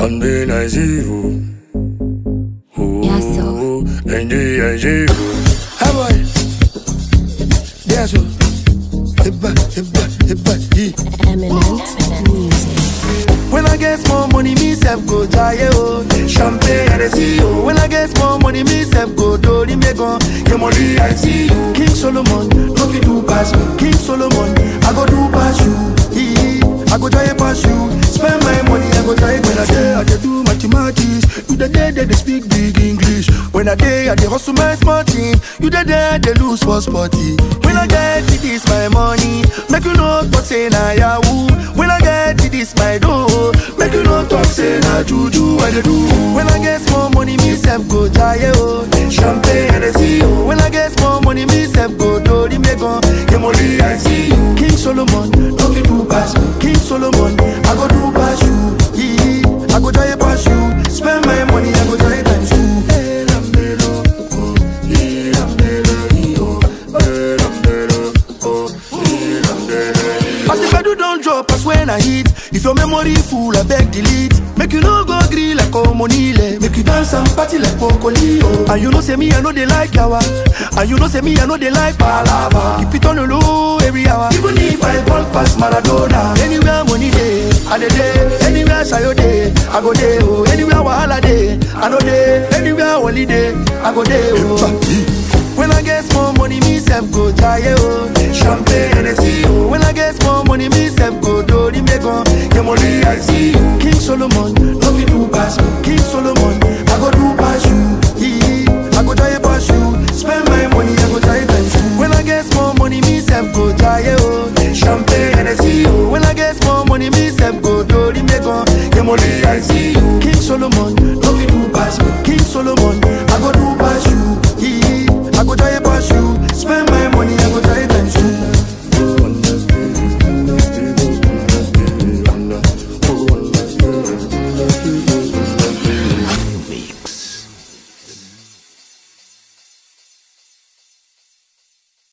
Something I see you. Yeah, so. And I see you. Hey boy, dance hibba, Eminent music. When I get small money, me self go jaye oh. Champagne and I see you. When I get small money, me self go do the megon. Your money I see you. King Solomon, no fit do pass me. King Solomon, I go do pass you. I go try pass you. Spend my money, I go try when I dey do mathematics. You the day they speak big English. When I dey hustle my small team. You the day they lose for sporty. When I get it, this my money. Make you know talk say na yahoo. When I get it, this my dough. Make you know talk say na juju. What they do? When I get small money, me self go jaye oh. Champagne and I see you. When I get small money, me self go do the megon. Your money I see you. King Solomon, no fit do pass me. King Solomon, I go do pass you. I go try pass you. Spend my money, I go try times two. As the pedal don't drop, as when I hit. If your memory full, I beg delete. Make you no go green like Omonile. Make you dance and party like Pocolio. And you know say me, I know they like yawa. And you know say me, I know they like palava. Keep it on the low every hour. Even if I ball past Maradona. Anywhere money day, I dey day. Anywhere sayo day, I go day. Oh, anywhere wahala day, I know day. Anywhere holiday, I go day. Oh. When I get small money, me self go jaye oh. Champagne and I see you. When I get small money, me self go do the megon. Your money I see you. King Solomon, no fit do pass me. King Solomon, I go do pass you. I go try pass you. Spend my money, I go try times two. When I get small money, me self go jaye oh. Champagne and I see you. When I get small money, me self go do the megon. Your money I see you.